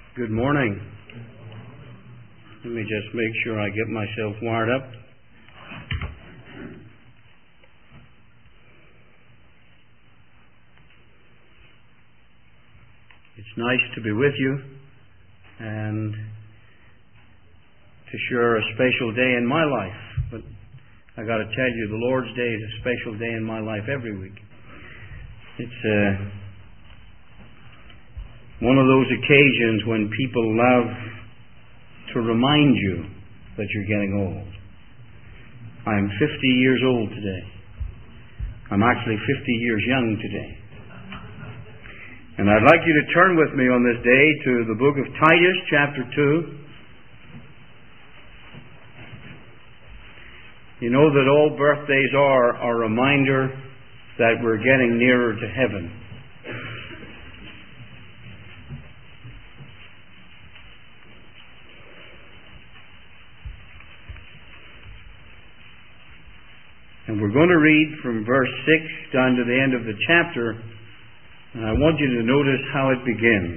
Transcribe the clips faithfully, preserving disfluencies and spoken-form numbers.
Good morning. Let me just make sure I get myself wired up. It's nice to be with you and to share a special day in my life. But I got to tell you, the Lord's Day is a special day in my life every week. It's uh, one of those occasions when people love to remind you that you're getting old. I'm fifty years old today. I'm actually fifty years young today. And I'd like you to turn with me on this day to the book of Titus, chapter two. You know that all birthdays are a reminder that we're getting nearer to heaven. And we're going to read from verse six down to the end of the chapter, and I want you to notice how it begins.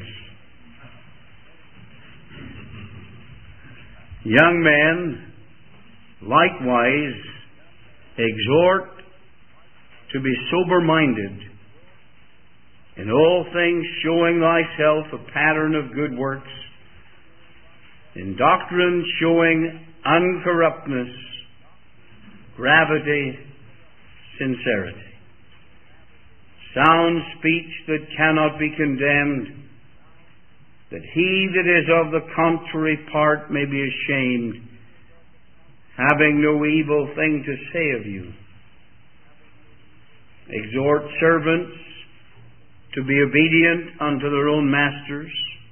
Young men, likewise, exhort to be sober-minded, in all things showing thyself a pattern of good works, in doctrine showing uncorruptness, gravity, sincerity, sound speech that cannot be condemned, that he that is of the contrary part may be ashamed, having no evil thing to say of you. Exhort servants to be obedient unto their own masters,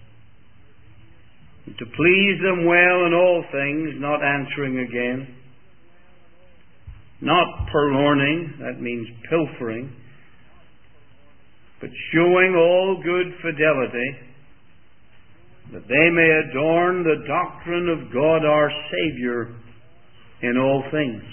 and to please them well in all things, not answering again, not purloining, that means pilfering, but showing all good fidelity, that they may adorn the doctrine of God our Saviour in all things.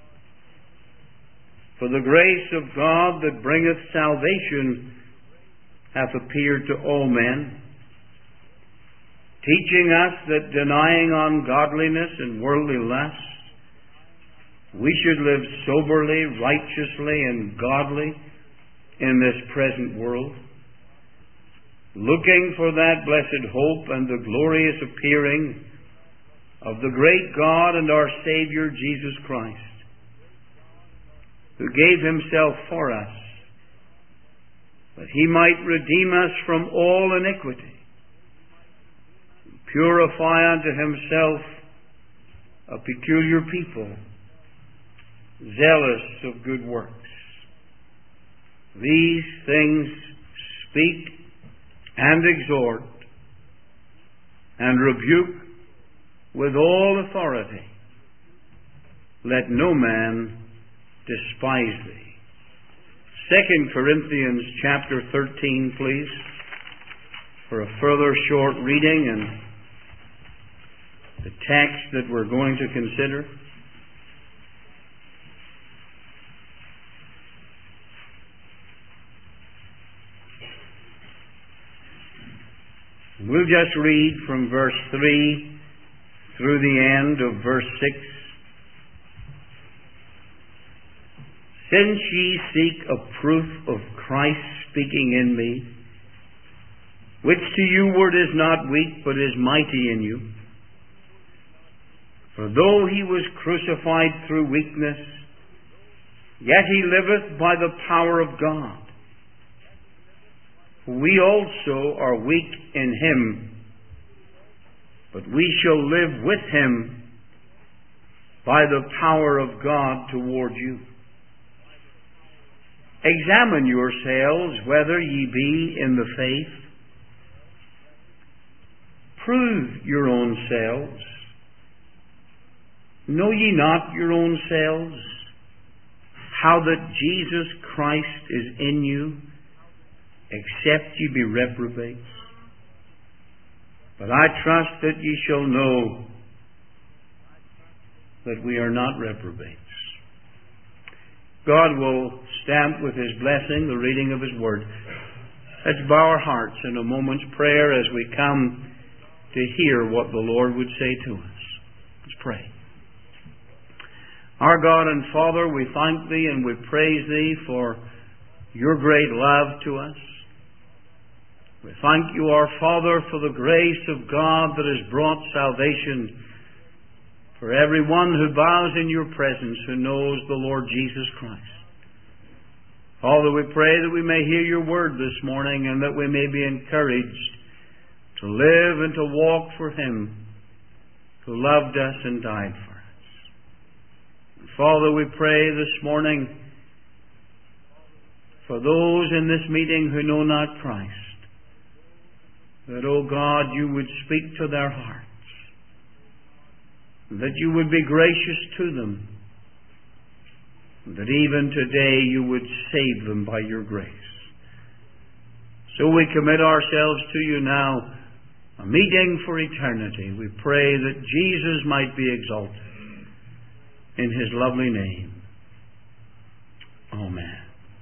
For the grace of God that bringeth salvation hath appeared to all men, teaching us that denying ungodliness and worldly lust, we should live soberly, righteously, and godly in this present world, looking for that blessed hope and the glorious appearing of the great God and our Saviour Jesus Christ, who gave himself for us, that he might redeem us from all iniquity, and purify unto himself a peculiar people, zealous of good works. These things speak and exhort and rebuke with all authority. Let no man despise thee. Second Corinthians chapter thirteen, please, for a further short reading and the text that we're going to consider. We'll just read from verse three through the end of verse six. Since ye seek a proof of Christ speaking in me, which to you word is not weak, but is mighty in you. For though he was crucified through weakness, yet he liveth by the power of God. We also are weak in him, but we shall live with him by the power of God toward you. Examine yourselves whether ye be in the faith. Prove your own selves. Know ye not your own selves, how that Jesus Christ is in you, except ye be reprobates? But I trust that ye shall know that we are not reprobates. God will stamp with his blessing the reading of his word. Let's bow our hearts in a moment's prayer as we come to hear what the Lord would say to us. Let's pray. Our God and Father, we thank Thee and we praise Thee for Your great love to us. We thank You, our Father, for the grace of God that has brought salvation for everyone who bows in Your presence, who knows the Lord Jesus Christ. Father, we pray that we may hear Your word this morning and that we may be encouraged to live and to walk for Him who loved us and died for us. And Father, we pray this morning for those in this meeting who know not Christ, that, O God, You would speak to their hearts, that You would be gracious to them, that even today You would save them by Your grace. So we commit ourselves to You now, a meeting for eternity. We pray that Jesus might be exalted in His lovely name. Amen.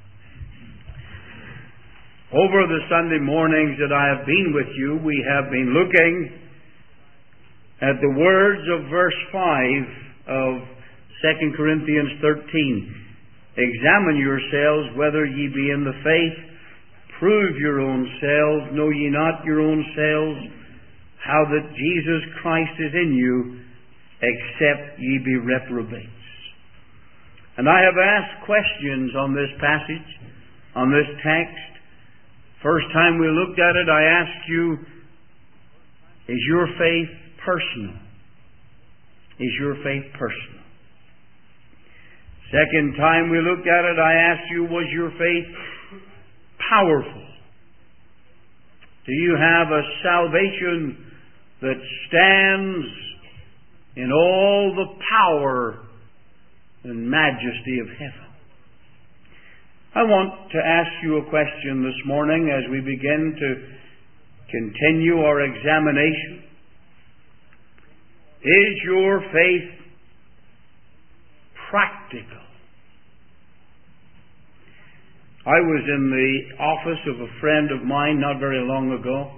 Over the Sunday mornings that I have been with you, we have been looking at the words of verse five of Second Corinthians thirteen. Examine yourselves whether ye be in the faith. Prove your own selves. Know ye not your own selves how that Jesus Christ is in you, except ye be reprobates. And I have asked questions on this passage, on this text. First time we looked at it, I asked you, is your faith personal? Is your faith personal? Second time we looked at it, I asked you, was your faith powerful? Do you have a salvation that stands in all the power and majesty of heaven? I want to ask you a question this morning as we begin to continue our examination. Is your faith practical? I was in the office of a friend of mine not very long ago.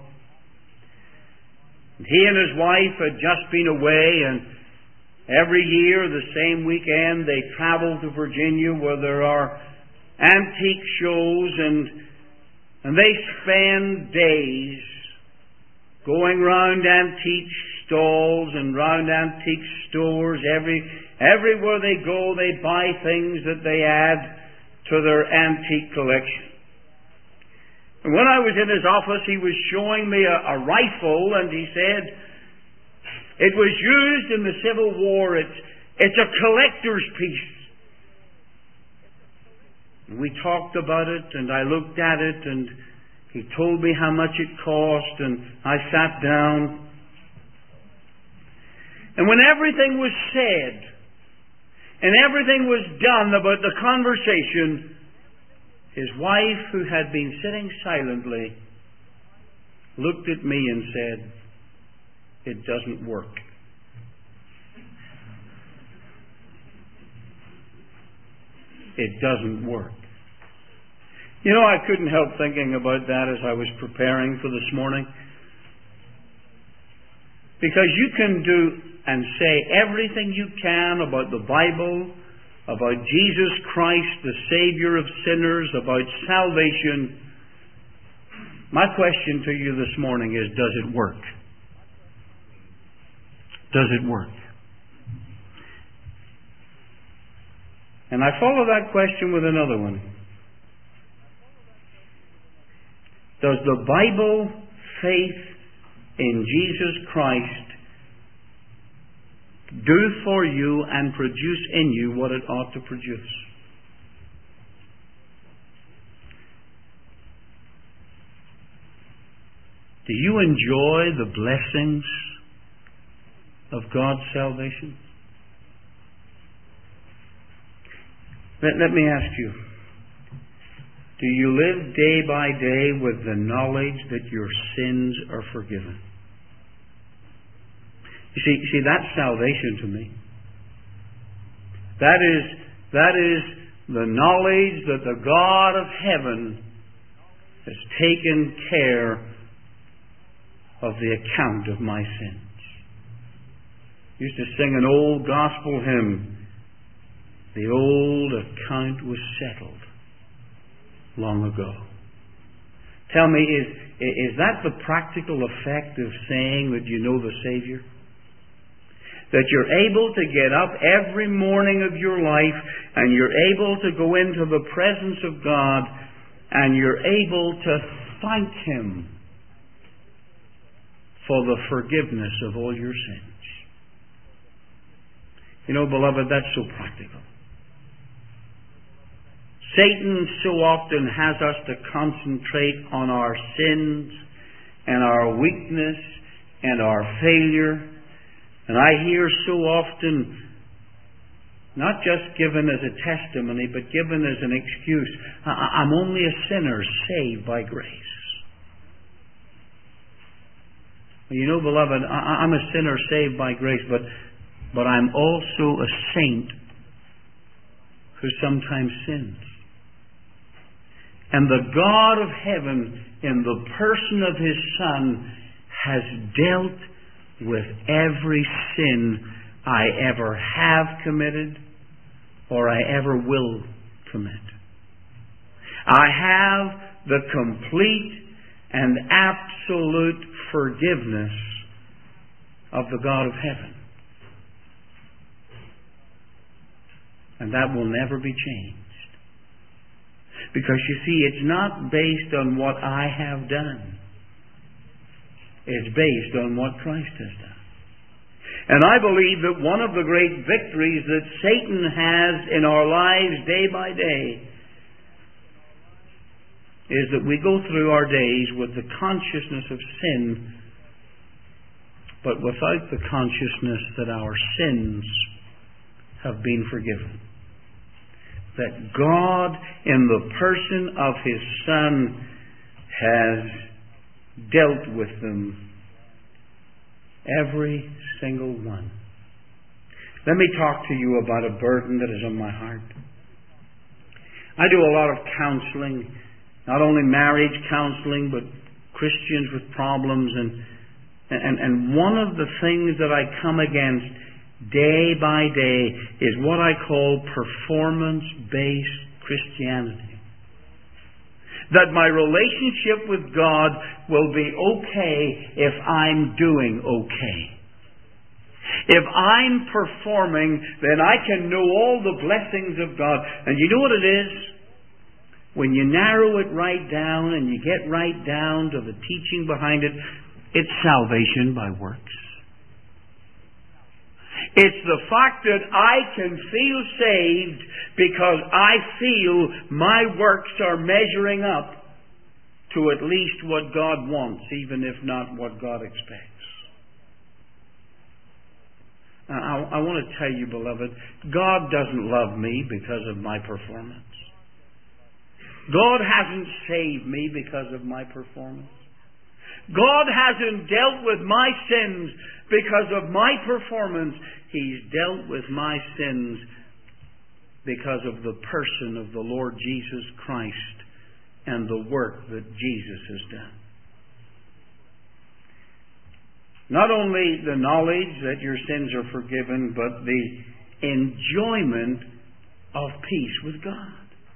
He and his wife had just been away, and every year, the same weekend, they travel to Virginia where there are antique shows, and and they spend days going round antique stalls and round antique stores. Every everywhere they go, they buy things that they add to their antique collection. And when I was in his office, he was showing me a, a rifle, and he said it was used in the Civil War. It's it's a collector's piece. We talked about it, and I looked at it, and he told me how much it cost, and I sat down. And when everything was said, and everything was done about the conversation, his wife, who had been sitting silently, looked at me and said, "It doesn't work." It doesn't work. You know, I couldn't help thinking about that as I was preparing for this morning. Because you can do and say everything you can about the Bible, about Jesus Christ, the Savior of sinners, about salvation. My question to you this morning is, does it work? Does it work? And I follow that question with another one. Does the Bible, faith in Jesus Christ, do for you and produce in you what it ought to produce? Do you enjoy the blessings of God's salvation? Let, let me ask you, do you live day by day with the knowledge that your sins are forgiven? You see, see, that's salvation to me. That is, that is the knowledge that the God of heaven has taken care of the account of my sins. Used to sing an old gospel hymn. The old account was settled long ago. Tell me, is, is that the practical effect of saying that you know the Savior? That you're able to get up every morning of your life and you're able to go into the presence of God and you're able to thank Him for the forgiveness of all your sins. You know, beloved, that's so practical. Satan so often has us to concentrate on our sins and our weakness and our failure. And I hear so often, not just given as a testimony, but given as an excuse, I'm only a sinner saved by grace. You know, beloved, I'm a sinner saved by grace, but, but I'm also a saint who sometimes sins. And the God of heaven, in the person of His Son, has dealt with every sin I ever have committed or I ever will commit. I have the complete and absolute forgiveness of the God of heaven. And that will never be changed. Because you see, it's not based on what I have done. It's based on what Christ has done. And I believe that one of the great victories that Satan has in our lives day by day is that we go through our days with the consciousness of sin, but without the consciousness that our sins have been forgiven. That God, in the person of His Son, has dealt with them, every single one. Let me talk to you about a burden that is on my heart. I do a lot of counseling, not only marriage counseling, but Christians with problems, and and, and one of the things that I come against day by day is what I call performance-based Christianity. That my relationship with God will be okay if I'm doing okay. If I'm performing, then I can know all the blessings of God. And you know what it is? When you narrow it right down and you get right down to the teaching behind it, it's salvation by works. It's the fact that I can feel saved because I feel my works are measuring up to at least what God wants, even if not what God expects. I, I want to tell you, beloved, God doesn't love me because of my performance. God hasn't saved me because of my performance. God hasn't dealt with my sins because of my performance. He's dealt with my sins because of the person of the Lord Jesus Christ and the work that Jesus has done. Not only the knowledge that your sins are forgiven, but the enjoyment of peace with God.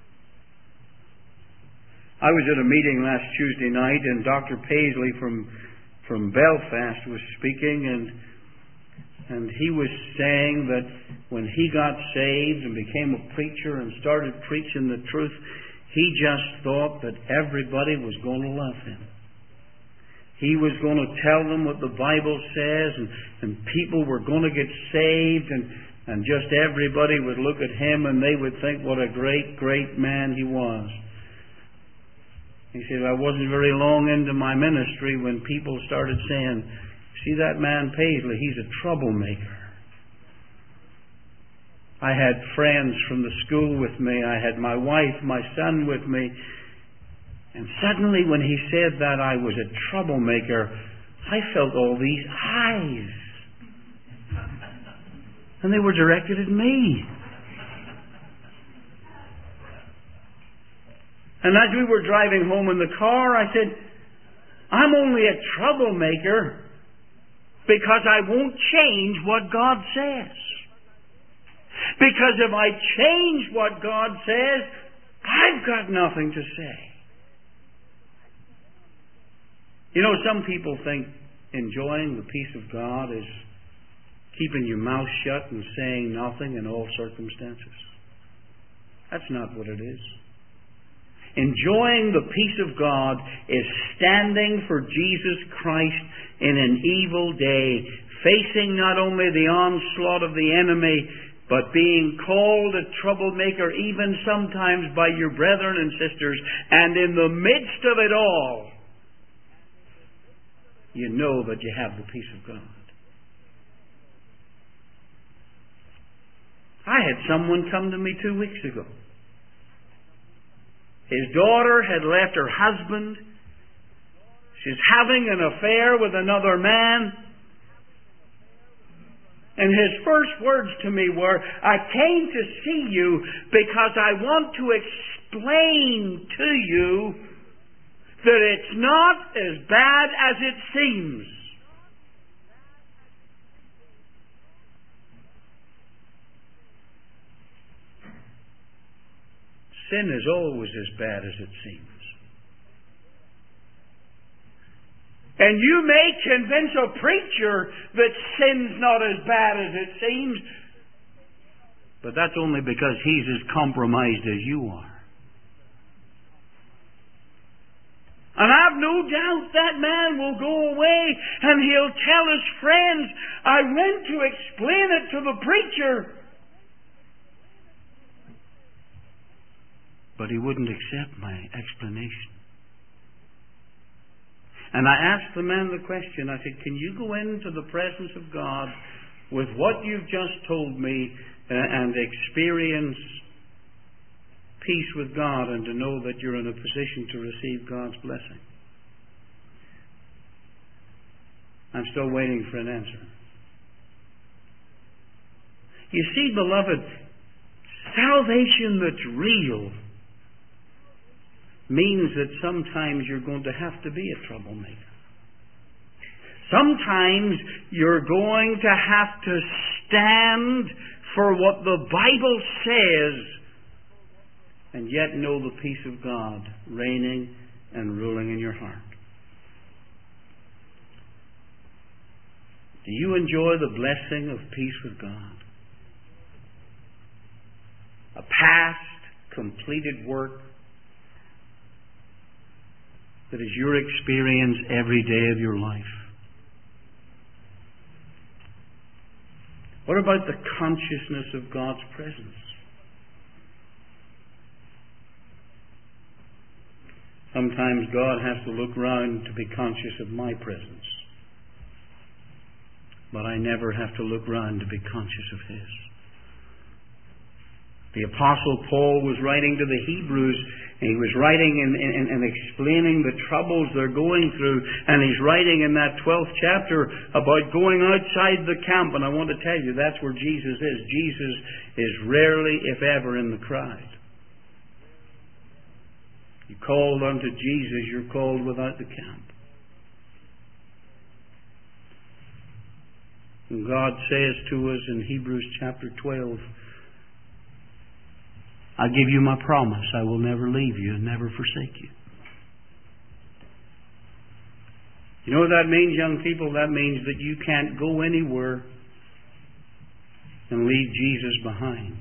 I was at a meeting last Tuesday night, and Doctor Paisley from from Belfast was speaking, and and he was saying that when he got saved and became a preacher and started preaching the truth, he just thought that everybody was going to love him. He was going to tell them what the Bible says, and, and people were going to get saved, and, and just everybody would look at him and they would think what a great, great man he was. He said, I wasn't very long into my ministry when people started saying, see that man Paisley, he's a troublemaker. I had friends from the school with me. I had my wife, my son with me. And suddenly when he said that I was a troublemaker, I felt all these eyes. And they were directed at me. And as we were driving home in the car, I said, I'm only a troublemaker because I won't change what God says. Because if I change what God says, I've got nothing to say. You know, some people think enjoying the peace of God is keeping your mouth shut and saying nothing in all circumstances. That's not what it is. Enjoying the peace of God is standing for Jesus Christ in an evil day, facing not only the onslaught of the enemy, but being called a troublemaker even sometimes by your brethren and sisters. And in the midst of it all, you know that you have the peace of God. I had someone come to me two weeks ago. His daughter had left her husband. She's having an affair with another man. And his first words to me were, I came to see you because I want to explain to you that it's not as bad as it seems. Sin is always as bad as it seems. And you may convince a preacher that sin's not as bad as it seems, but that's only because he's as compromised as you are. And I've no doubt that man will go away and he'll tell his friends, I went to explain it to the preacher. But he wouldn't accept my explanation. And I asked the man the question, I said, can you go into the presence of God with what you've just told me uh, and experience peace with God and to know that you're in a position to receive God's blessing? I'm still waiting for an answer. You see, beloved, salvation that's real means that sometimes you're going to have to be a troublemaker. Sometimes you're going to have to stand for what the Bible says and yet know the peace of God reigning and ruling in your heart. Do you enjoy the blessing of peace with God? A past, completed work that is your experience every day of your life. What about the consciousness of God's presence? Sometimes God has to look round to be conscious of my presence. But I never have to look round to be conscious of His. The Apostle Paul was writing to the Hebrews, and he was writing and, and, and explaining the troubles they're going through, and he's writing in that twelfth chapter about going outside the camp, and I want to tell you that's where Jesus is. Jesus is rarely, if ever, in the crowd. You called unto Jesus, you're called without the camp. And God says to us in Hebrews chapter twelve, I give you my promise. I will never leave you and never forsake you. You know what that means, young people? That means that you can't go anywhere and leave Jesus behind.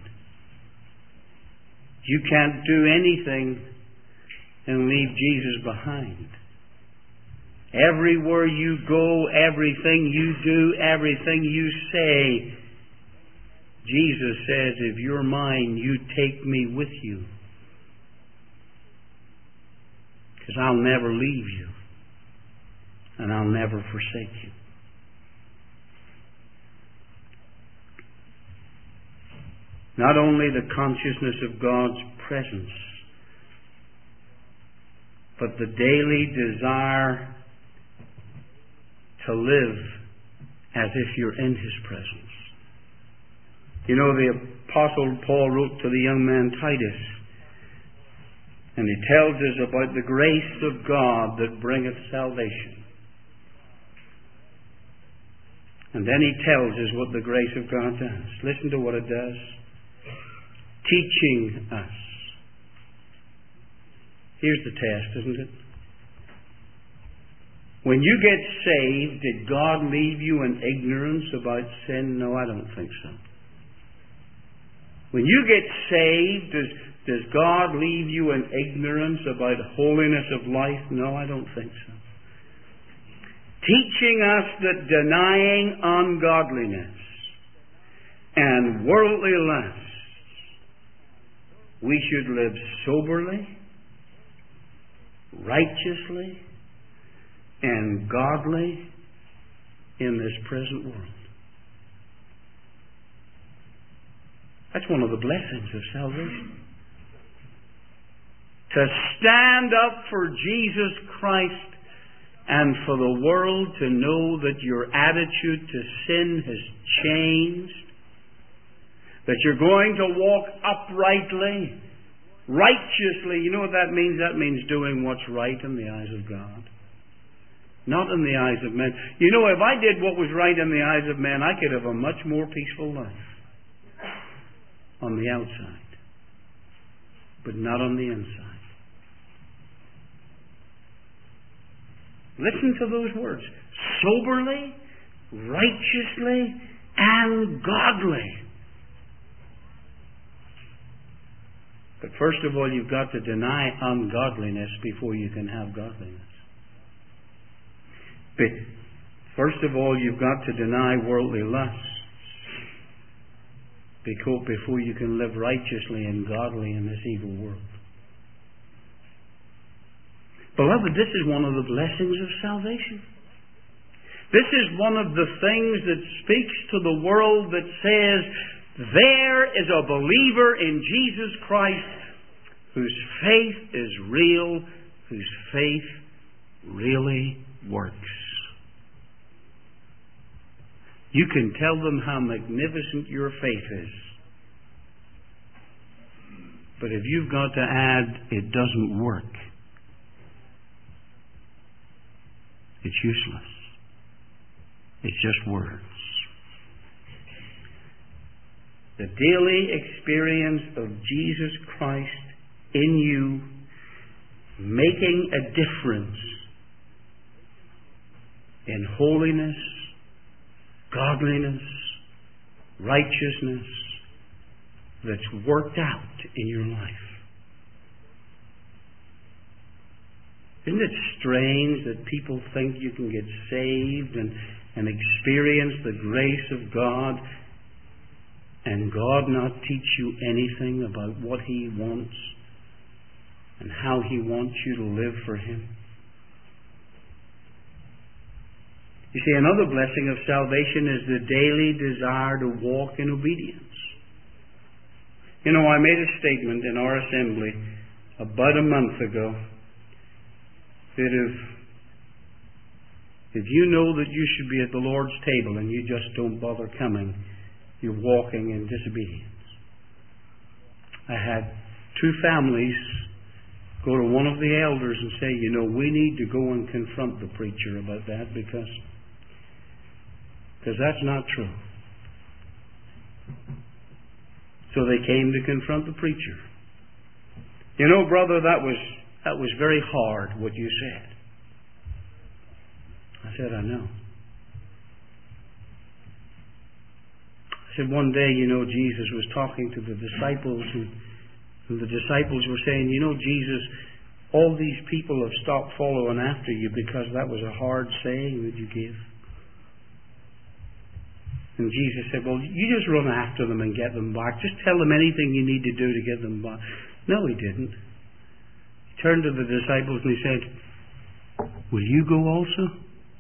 You can't do anything and leave Jesus behind. Everywhere you go, everything you do, everything you say, Jesus says, if you're mine, you take me with you. Because I'll never leave you. And I'll never forsake you. Not only the consciousness of God's presence, but the daily desire to live as if you're in His presence. You know, the Apostle Paul wrote to the young man Titus, And he tells us about the grace of God that bringeth salvation. And then he tells us what the grace of God does. Listen to what it does. Teaching us. Here's the test, isn't it? When you get saved, did God leave you in ignorance about sin? No, I don't think so. When you get saved, does, does God leave you in ignorance about holiness of life? No, I don't think so. Teaching us that denying ungodliness and worldly lusts, we should live soberly, righteously, and godly in this present world. That's one of the blessings of salvation. To stand up for Jesus Christ and for the world to know that your attitude to sin has changed, that you're going to walk uprightly, righteously. You know what that means? That means doing what's right in the eyes of God. Not in the eyes of men. You know, if I did what was right in the eyes of men, I could have a much more peaceful life on the outside, but not on the inside. Listen to those words. Soberly, righteously, and godly. But first of all, you've got to deny ungodliness before you can have godliness. But first of all, you've got to deny worldly lusts before you can live righteously and godly in this evil world. Beloved, this is one of the blessings of salvation. This is one of the things that speaks to the world that says, there is a believer in Jesus Christ whose faith is real, whose faith really works. You can tell them how magnificent your faith is. But if you've got to add, it doesn't work, it's useless. It's just words. The daily experience of Jesus Christ in you making a difference in holiness, godliness, righteousness that's worked out in your life. Isn't it strange that people think you can get saved and, and experience the grace of God and God not teach you anything about what He wants and how He wants you to live for Him? You see, another blessing of salvation is the daily desire to walk in obedience. You know, I made a statement in our assembly about a month ago that if, if you know that you should be at the Lord's table and you just don't bother coming, you're walking in disobedience. I had two families go to one of the elders and say, you know, we need to go and confront the preacher about that because because that's not true. So they came to confront the preacher. You know, brother, that was that was very hard what you said. I said, I know. I said, one day, you know, Jesus was talking to the disciples, and, and the disciples were saying, you know, Jesus, all these people have stopped following after you because that was a hard saying that you gave. And Jesus said, well, you just run after them and get them back. Just tell them anything you need to do to get them back. No, He didn't. He turned to the disciples and He said, will you go also?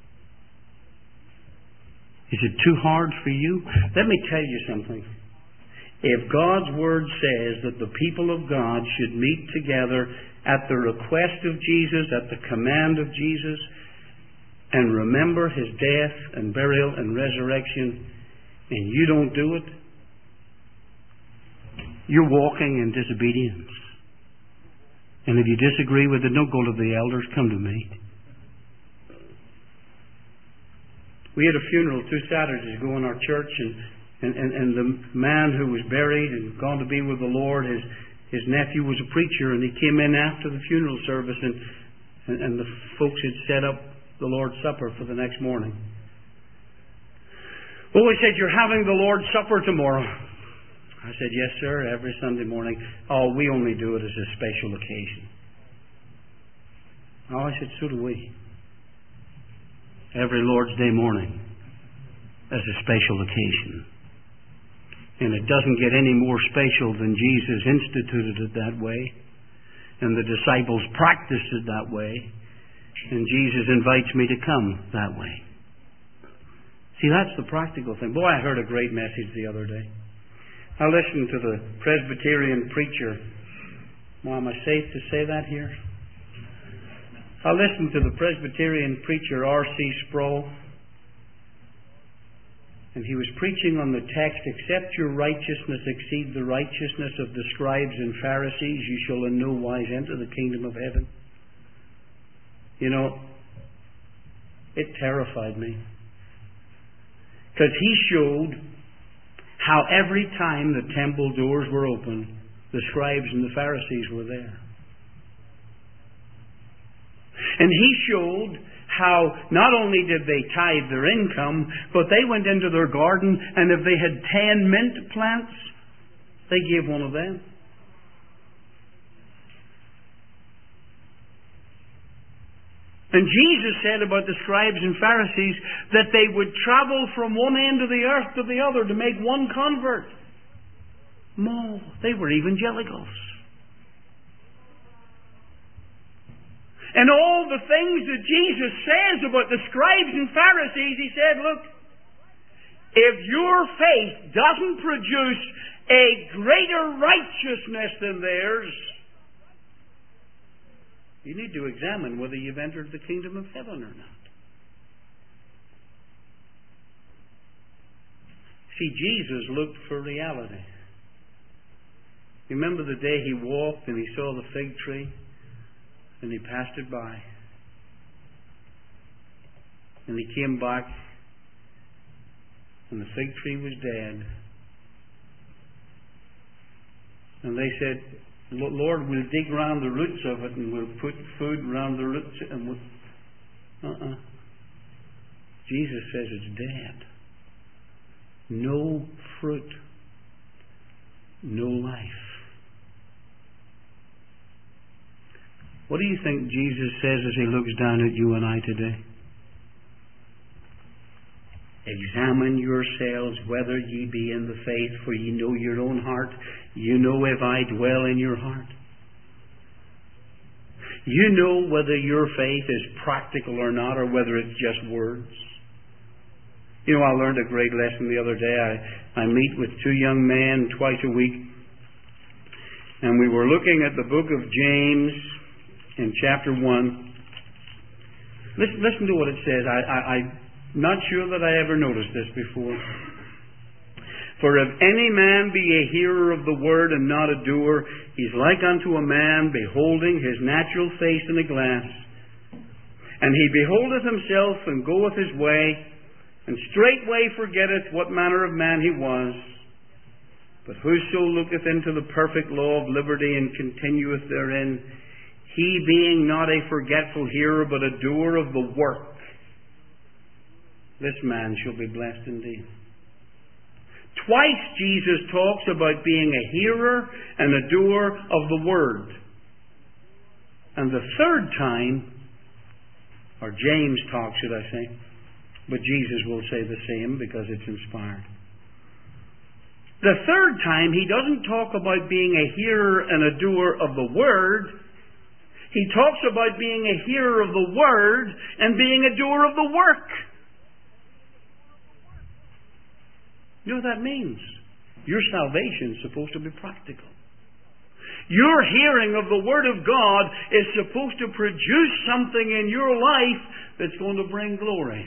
Is it too hard for you? Let me tell you something. If God's Word says that the people of God should meet together at the request of Jesus, at the command of Jesus, and remember His death and burial and resurrection, and you don't do it, you're walking in disobedience. And if you disagree with it, don't go to the elders, come to me. We had a funeral two Saturdays ago in our church, and, and, and, and the man who was buried and gone to be with the Lord, his, his nephew was a preacher, and he came in after the funeral service, and, and, and the folks had set up the Lord's Supper for the next morning. Well, he said, "You're having the Lord's Supper tomorrow." I said, "Yes, sir, every Sunday morning." "Oh, we only do it as a special occasion." Oh, I said, "So do we. Every Lord's Day morning as a special occasion." And it doesn't get any more special than Jesus instituted it that way, and the disciples practiced it that way, and Jesus invites me to come that way. See, that's the practical thing. Boy, I heard a great message the other day. I listened to the Presbyterian preacher. Well, am I safe to say that here? I listened to the Presbyterian preacher R C Sproul, and he was preaching on the text, "Except your righteousness exceed the righteousness of the scribes and Pharisees, you shall in no wise enter the kingdom of heaven." You know, it terrified me. Because he showed how every time the temple doors were open, the scribes and the Pharisees were there. And he showed how not only did they tithe their income, but they went into their garden, and if they had ten mint plants, they gave one of them. And Jesus said about the scribes and Pharisees that they would travel from one end of the earth to the other to make one convert. No, they were evangelicals. And all the things that Jesus says about the scribes and Pharisees, he said, look, if your faith doesn't produce a greater righteousness than theirs, you need to examine whether you've entered the kingdom of heaven or not. See, Jesus looked for reality. Remember the day he walked and he saw the fig tree and he passed it by. And he came back and the fig tree was dead. And they said, "Lord, we'll dig round the roots of it and we'll put food round the roots." And we'll... Uh-uh. Jesus says it's dead. No fruit. No life. What do you think Jesus says as he looks down at you and I today? Examine yourselves whether ye be in the faith, for ye know your own heart. You know if I dwell in your heart. You know whether your faith is practical or not, or whether it's just words. You know, I learned a great lesson the other day. I, I meet with two young men twice a week, and we were looking at the book of James in chapter one. Listen, listen to what it says. I, I, I'm not sure that I ever noticed this before. "For if any man be a hearer of the word and not a doer, he is like unto a man beholding his natural face in a glass. And he beholdeth himself and goeth his way, and straightway forgetteth what manner of man he was. But whoso looketh into the perfect law of liberty and continueth therein, he being not a forgetful hearer, but a doer of the work, this man shall be blessed indeed." Twice Jesus talks about being a hearer and a doer of the word. And the third time, or James talks, should I say, but Jesus will say the same because it's inspired. The third time, he doesn't talk about being a hearer and a doer of the word. He talks about being a hearer of the word and being a doer of the work. You know what that means? Your salvation is supposed to be practical. Your hearing of the Word of God is supposed to produce something in your life that's going to bring glory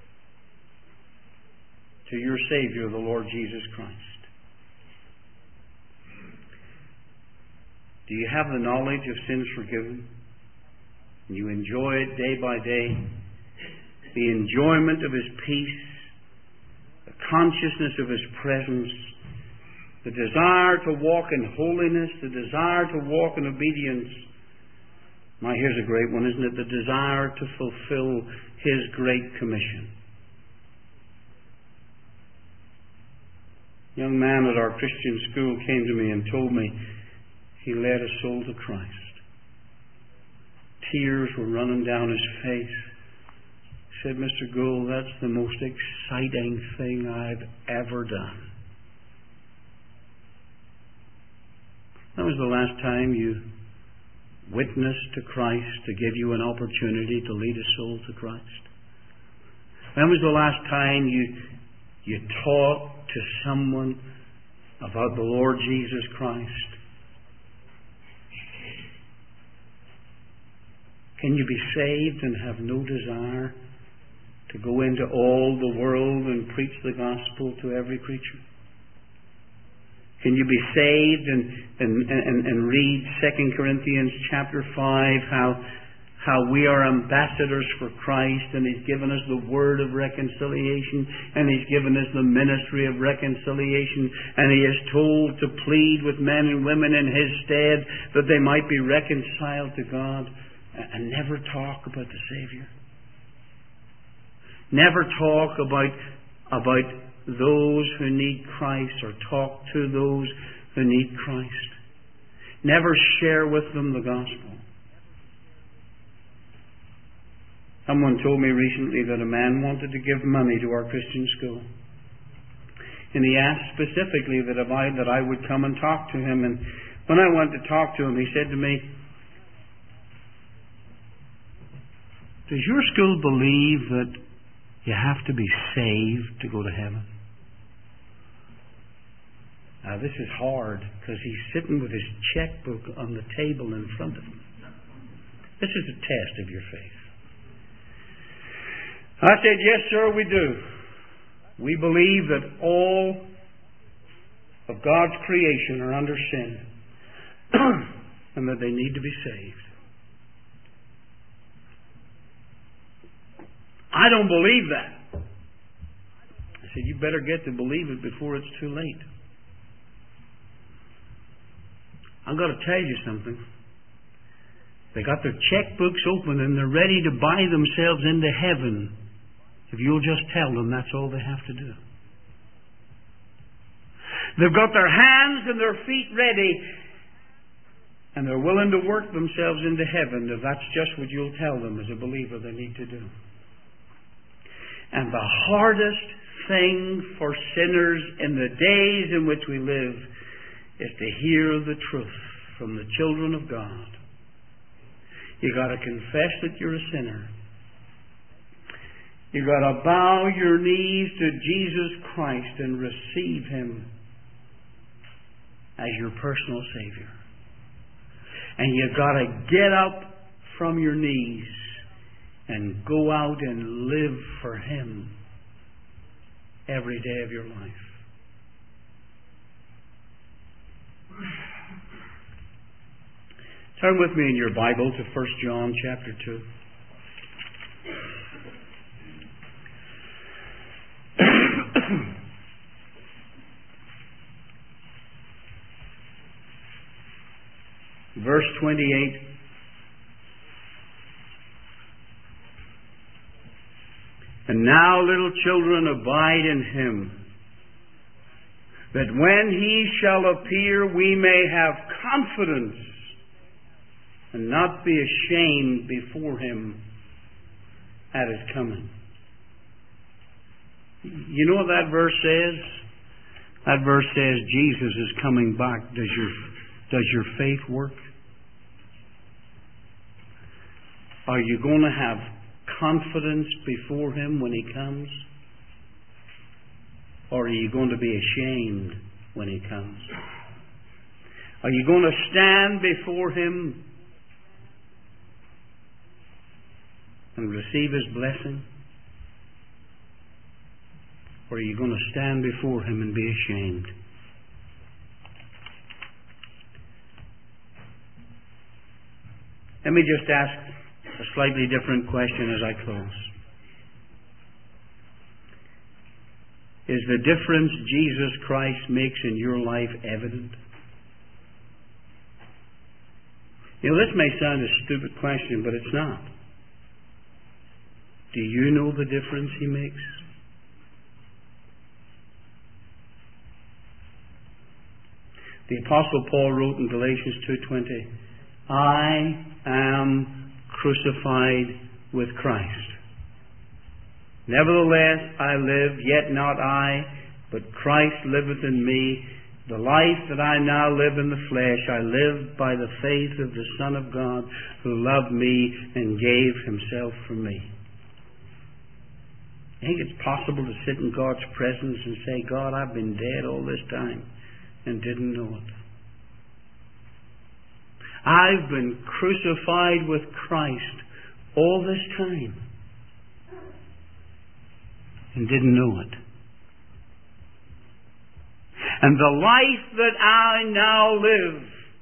to your Savior, the Lord Jesus Christ. Do you have the knowledge of sins forgiven? And you enjoy it day by day? The enjoyment of His peace, the consciousness of His presence, the desire to walk in holiness, the desire to walk in obedience. Now here's a great one, isn't it? The desire to fulfill His great commission. A young man at our Christian school came to me and told me he led a soul to Christ. Tears were running down his face. He said, Mister Gould, that's the most exciting thing I've ever done. When was the last time you witnessed to Christ to give you an opportunity to lead a soul to Christ? When was the last time you, you talked to someone about the Lord Jesus Christ? Can you be saved and have no desire to go into all the world and preach the gospel to every creature? Can you be saved and, and, and, and read Second Corinthians chapter five, how, how we are ambassadors for Christ, and He's given us the word of reconciliation, and He's given us the ministry of reconciliation, and He is told to plead with men and women in His stead that they might be reconciled to God, and never talk about the Savior? Never talk about, about those who need Christ, or talk to those who need Christ. Never share with them the gospel. Someone told me recently that a man wanted to give money to our Christian school. And he asked specifically that, if I, that I would come and talk to him. And when I went to talk to him, he said to me, does your school believe that you have to be saved to go to heaven? Now, this is hard, because he's sitting with his checkbook on the table in front of him. This is a test of your faith. I said, yes, sir, we do. We believe that all of God's creation are under sin and that they need to be saved. I don't believe that. I said, you better get to believe it before it's too late. I've got to tell you something. They got their checkbooks open and they're ready to buy themselves into heaven if you'll just tell them that's all they have to do. They've got their hands and their feet ready, and they're willing to work themselves into heaven if that's just what you'll tell them as a believer they need to do. And the hardest thing for sinners in the days in which we live is to hear the truth from the children of God. You got to confess that you're a sinner. You got to bow your knees to Jesus Christ and receive Him as your personal Savior. And you got to get up from your knees and go out and live for Him every day of your life. Turn with me in your Bible to First John chapter two. Verse twenty-eight. And now, little children, abide in Him, that when He shall appear, we may have confidence and not be ashamed before Him at His coming. You know what that verse says? That verse says Jesus is coming back. Does your, does your faith work? Are you going to have confidence before Him when He comes? Or are you going to be ashamed when He comes? Are you going to stand before Him and receive His blessing? Or are you going to stand before Him and be ashamed? Let me just ask a slightly different question as I close. Is the difference Jesus Christ makes in your life evident? You know, this may sound a stupid question, but it's not. Do you know the difference He makes? The Apostle Paul wrote in Galatians two twenty, I am crucified with Christ. Nevertheless, I live, yet not I, but Christ liveth in me. The life that I now live in the flesh, I live by the faith of the Son of God, who loved me and gave Himself for me. I think it's possible to sit in God's presence and say, God, I've been dead all this time and didn't know it. I've been crucified with Christ all this time and didn't know it. And the life that I now live,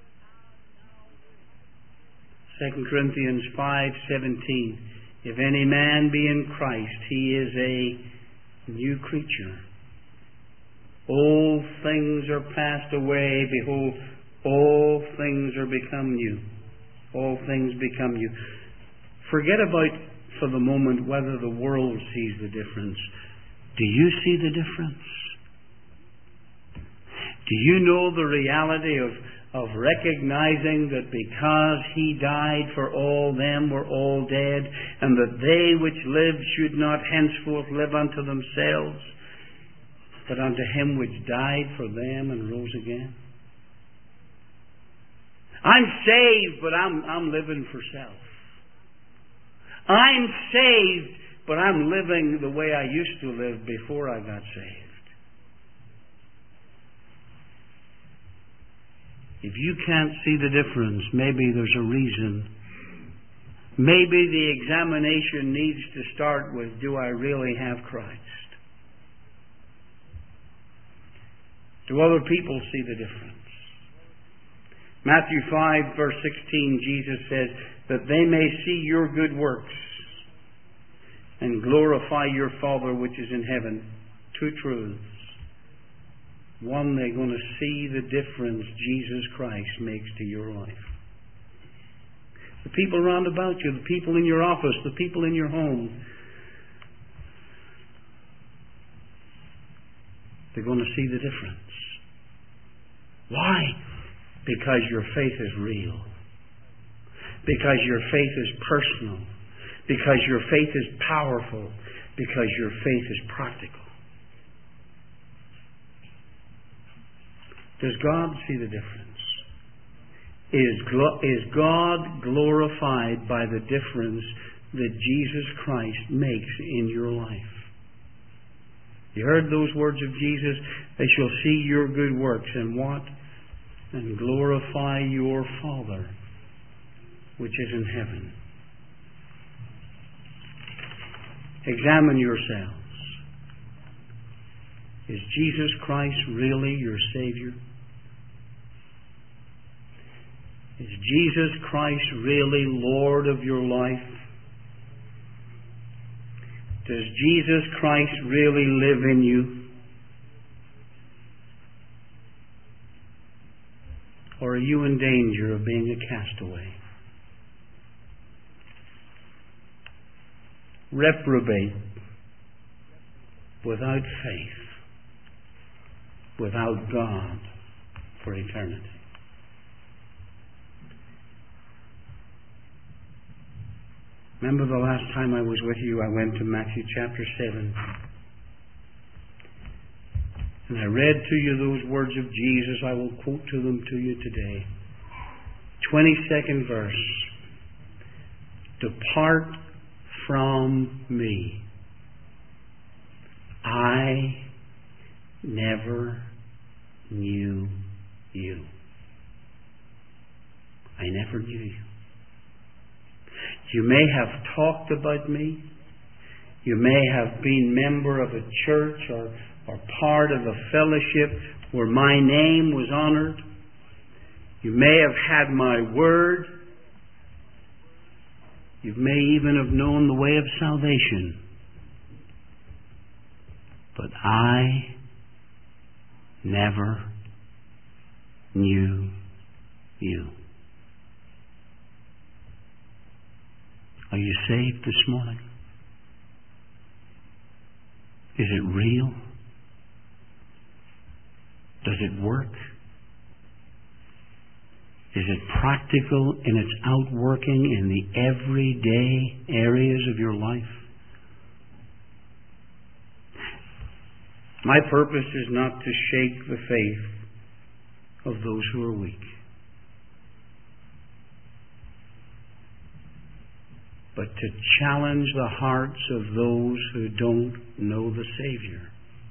Second Corinthians five seventeen, if any man be in Christ, he is a new creature. All things are passed away. Behold, all things are become new. All things become new. Forget about, for the moment, whether the world sees the difference. Do you see the difference? Do you know the reality of, of recognizing that because He died for all, them were all dead, and that they which live should not henceforth live unto themselves, but unto Him which died for them and rose again? I'm saved, but I'm, I'm living for self. I'm saved, but I'm living the way I used to live before I got saved. If you can't see the difference, maybe there's a reason. Maybe the examination needs to start with, do I really have Christ? Do other people see the difference? Matthew five verse sixteen, Jesus says, that they may see your good works and glorify your Father which is in heaven. Two truths. One, they're going to see the difference Jesus Christ makes to your life. The people around about you, the people in your office, the people in your home, they're going to see the difference. Why? Because your faith is real. Because your faith is personal. Because your faith is powerful. Because your faith is practical. Does God see the difference? Is, glo- is God glorified by the difference that Jesus Christ makes in your life? You heard those words of Jesus? They shall see your good works and what? And glorify your Father which is in heaven. Examine yourselves. Is Jesus Christ really your Savior? Is Jesus Christ really Lord of your life? Does Jesus Christ really live in you? Or are you in danger of being a castaway? Reprobate, without faith, without God for eternity. Remember the last time I was with you, I went to Matthew chapter seven. And I read to you those words of Jesus. I will quote to them to you today. twenty-second verse. Depart from me. I never knew you. I never knew you. You may have talked about me. You may have been member of a church or, or part of a fellowship where my name was honored. You may have had my word. You may even have known the way of salvation. But I never knew you. Are you saved this morning? Is it real? Does it work? Is it practical in its outworking in the everyday areas of your life? My purpose is not to shake the faith of those who are weak, but to challenge the hearts of those who don't know the Savior,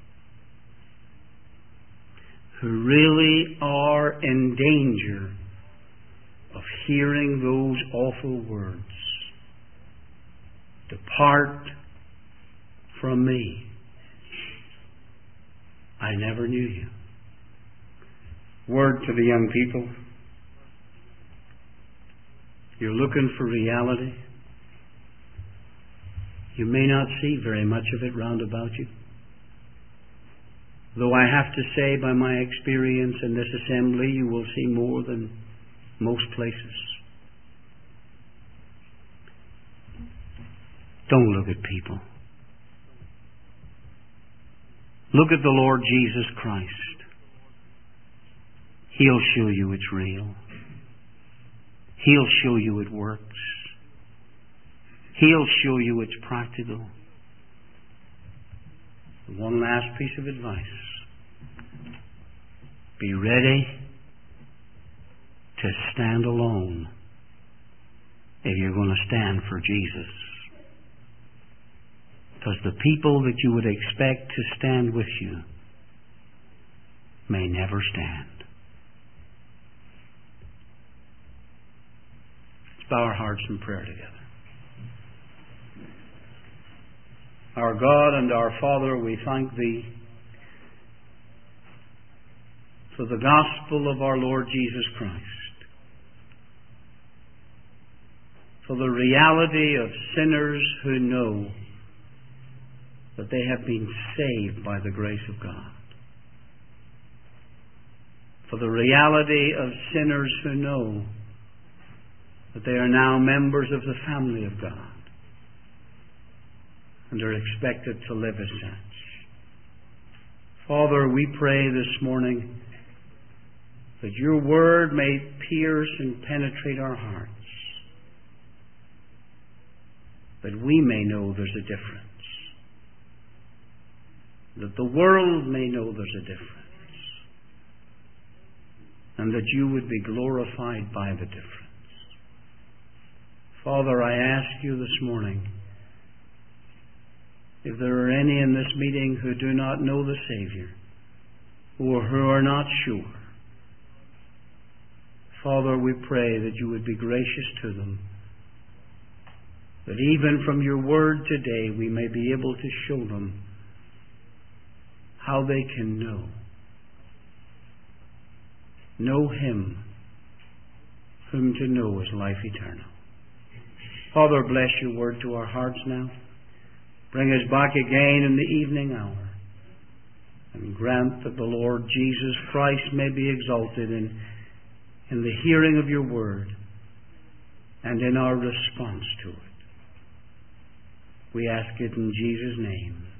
who really are in danger of hearing those awful words. Depart from me. I never knew you. Word to the young people. You're looking for reality. You may not see very much of it round about you. Though I have to say by my experience in this assembly, you will see more than most places. Don't look at people. Look at the Lord Jesus Christ. He'll show you it's real. He'll show you it works. He'll show you it's practical. One last piece of advice. Be ready to stand alone if you're going to stand for Jesus. Because the people that you would expect to stand with you may never stand. Let's bow our hearts in prayer together. Our God and our Father, we thank Thee for the gospel of our Lord Jesus Christ, for the reality of sinners who know that they have been saved by the grace of God, for the reality of sinners who know that they are now members of the family of God and are expected to live as such. Father, we pray this morning that Your Word may pierce and penetrate our hearts, that we may know there's a difference, that the world may know there's a difference, and that You would be glorified by the difference. Father, I ask You this morning, if there are any in this meeting who do not know the Savior, or who are not sure, Father, we pray that You would be gracious to them, that even from Your Word today we may be able to show them how they can know. Know Him whom to know is life eternal. Father, bless Your Word to our hearts now. Bring us back again in the evening hour, and grant that the Lord Jesus Christ may be exalted in, in the hearing of Your Word and in our response to it. We ask it in Jesus' name.